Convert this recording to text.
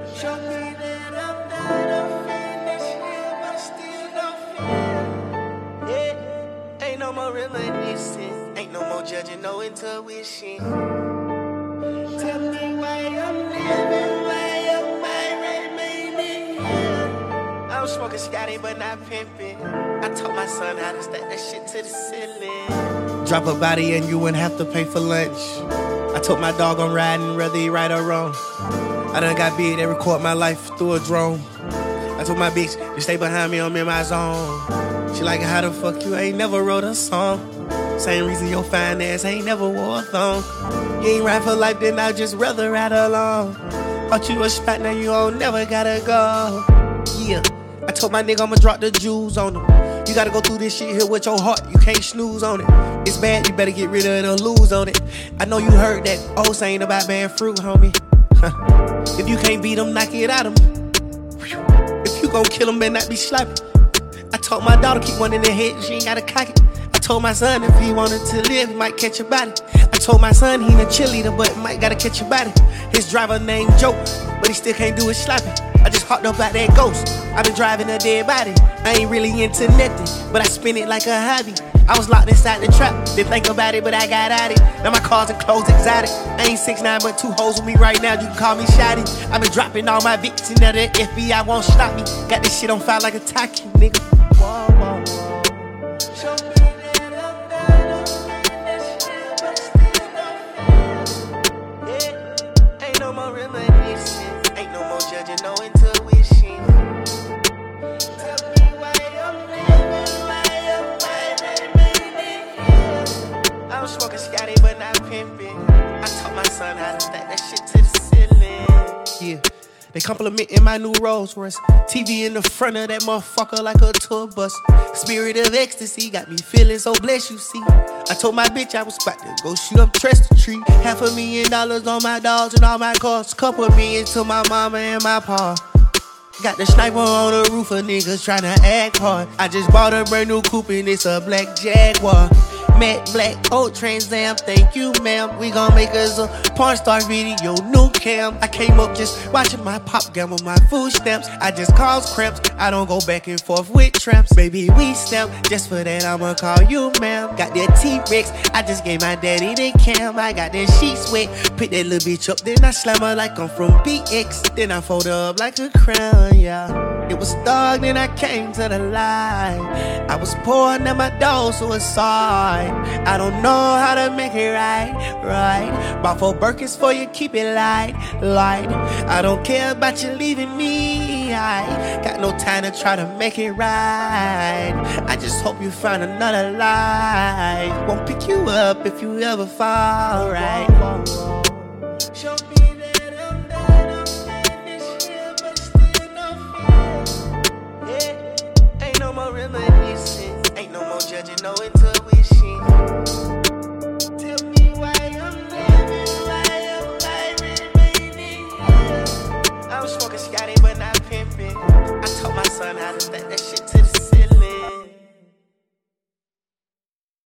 Show me that I'm not a finish here, but still don't feel. Yeah, ain't no more reminiscing, ain't no more judging, no intuition. Tell me why I'm living, why am I remaining here? I'm smoking Scotty, but not pimping. I taught my son how to stack that shit to the ceiling. Drop a body and you wouldn't have to pay for lunch. I told my dog I'm riding, whether he right or wrong. I done got big, they record my life through a drone. I told my bitch to stay behind me, I'm in my zone. She like, how the fuck you ain't never wrote a song? Same reason your fine ass ain't never wore a thong. You ain't ride for life, then I just rather ride along. Thought you a spot, now you don't never gotta go. Yeah, I told my nigga I'ma drop the jewels on him. You gotta go through this shit here with your heart, you can't snooze on it. It's bad, you better get rid of the lose on it. I know you heard that old saying about bad fruit, homie. If you can't beat them, knock it out of them. If you gon' kill them, better not be sloppy. I told my daughter keep one in the head, she ain't gotta cock it. I told my son if he wanted to live, he might catch a body. I told my son he ain't a cheerleader, but might gotta catch a body. His driver named Joe, but he still can't do it sloppy. I just hopped up out that ghost, I been driving a dead body. I ain't really into nothing, but I spin it like a hobby. I was locked inside the trap, didn't think about it, but I got at it. Now my cars and clothes exotic. I ain't 6'9", but 2 hoes with me right now, you can call me Shotty. I been dropping all my victims, now the FBI won't stop me. Got this shit on fire like a Taki, nigga. Whoa, whoa, whoa. Show me that I'm not a finish here, but still don't feel. Yeah, ain't no more reminiscing, ain't no more judging, no intuition. Tell me why I'm living, why am I remaining here? I'm smoking Scotty, but not pimping. I taught my son how to stack that shit to the ceiling. Yeah. They complimenting my new Rolls Royce. TV in the front of that motherfucker like a tour bus. Spirit of ecstasy got me feeling so blessed, you see. I told my bitch I was about to go shoot up Trust the Tree. $500,000 on my dogs and all my cars. Couple of millions to my mama and my pa. Got the sniper on the roof of niggas tryna act hard. I just bought a brand new coupe and it's a black Jaguar. Matte black, old Trans Am, thank you ma'am. We gon' make us a porn star video, new cam. I came up just watching my pop gamble my food stamps. I just cause cramps, I don't go back and forth with tramps. Baby, we stamp, just for that I'ma call you ma'am. Got that T-Rex, I just gave my daddy the cam. I got that sheets wet, pick that little bitch up, then I slam her like I'm from BX. Then I fold her up like a crown, yeah. It was dark, then I came to the light. I was poor, now my dog suicide. I don't know how to make it right. Bought 4 Birkins for you, keep it light. I don't care about you leaving me. I got no time to try to make it right. I just hope you find another life. Won't pick you up if you ever fall right. Show me that I'm not a finish here, but still don't feel. Yeah, ain't no more reminiscing, ain't no more judging, no intuition. Tell me why I'm living, why am I remaining here? I'm smoking Scotty, but not pimping. I taught my son how to stack that shit to the